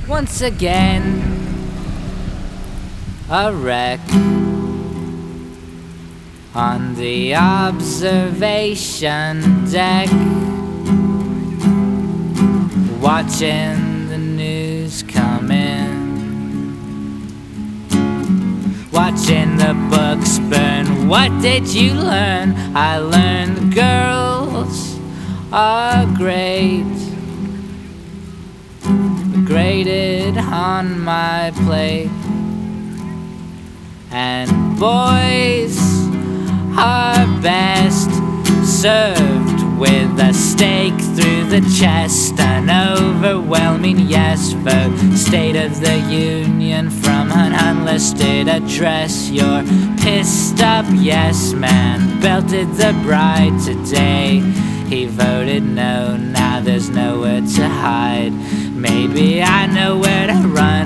once again a wreck on the observation deck, watching the news come in, watching the books burn. What did you learn? I learned girls are great, graded on my plate, and boys are best served with a stake through the chest. An overwhelming yes vote, State of the Union from an unlisted address. Your pissed up yes man belted the bride today. He voted no, now there's nowhere to hide. Maybe I know where to run